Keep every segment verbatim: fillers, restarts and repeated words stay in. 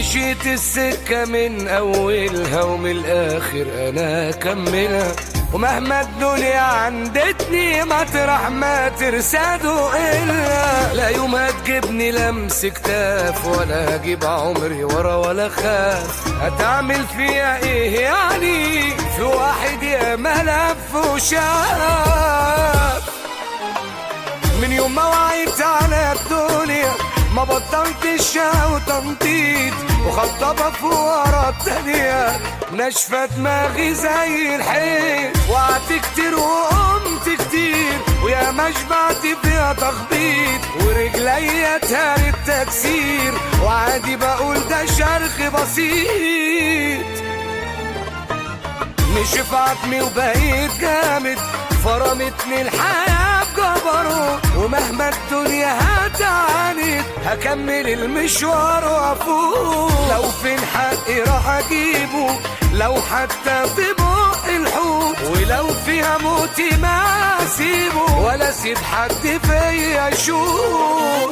مشيت السكة من أولها ومن الآخر أنا أكملها، ومهما الدنيا عندتني مطرح ما ترسده إلا لا يوم هتجيبني لمس كتاف ولا أجيب عمري ورا ولا خاف. هتعمل فيها إيه يعني في واحد يا ملف وشاف؟ من يوم ما وعيت على الدنيا ما بطلتش وتنطيط وخطبة في ورا التانية، ناشفة دماغي زي الحيط، وقعت كتير وقمت كتير ويا ما شبعت فيها تخبيط، ورجليا اتهرت تكسير وعادي بقول ده شرخ بسيط. نشف عظمي وبقيت جامد، فرمتني الحياة بجبروت، ومهما الدنيا هتعاند هكمل المشوار وافوق. لو فين حقي راح اجيبه، لو حتى في بق الحوت، ولو فيها موتي ما اسيبه ولا اسيب حد فيا يشوت.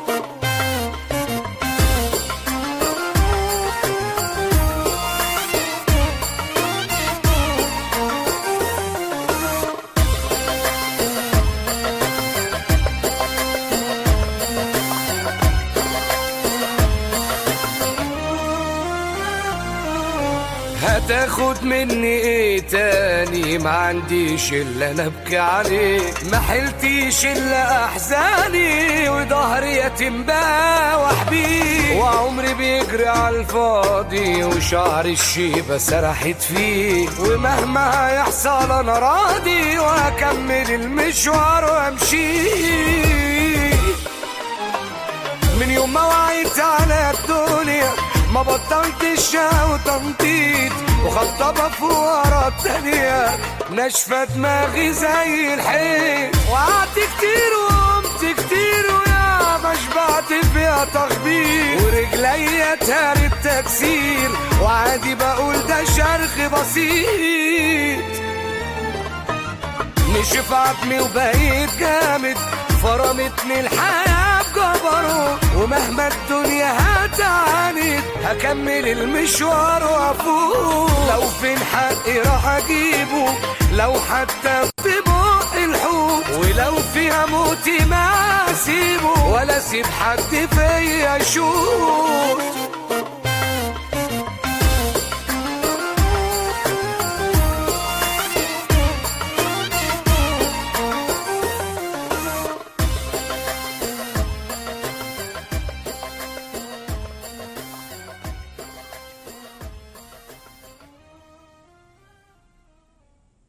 هتاخد مني ايه تاني؟ ما عنديش الا انا ابكي عليه، ما حلتيش الا احزاني وظهري يتم بقى بيه، وعمري بيجري على الفاضي وشعر الشيبة سرحت فيه، ومهما هيحصل انا راضي وهكمل المشوار وامشي. من يوم ما وعيت على الدنيا ما بطلتش وتنطيط وخطبة في ورا التانية، ناشفة دماغي زي الحيط، وقعدت كتير وقمت كتير ويا ما شبعت فيها تخبيط، ورجليا اتهرت تكسير وعادي بقول ده شرخ بسيط. نشف عظمي وبقيت جامد، فرمتني الحياة بجبروت، ومهما الدنيا هتعاند هكمل المشوار وافوق. لو فين حقي راح اجيبه، لو حتى في بق الحوت، ولو فيها موتي ما اسيبه ولا اسيب حد فيا يشوت.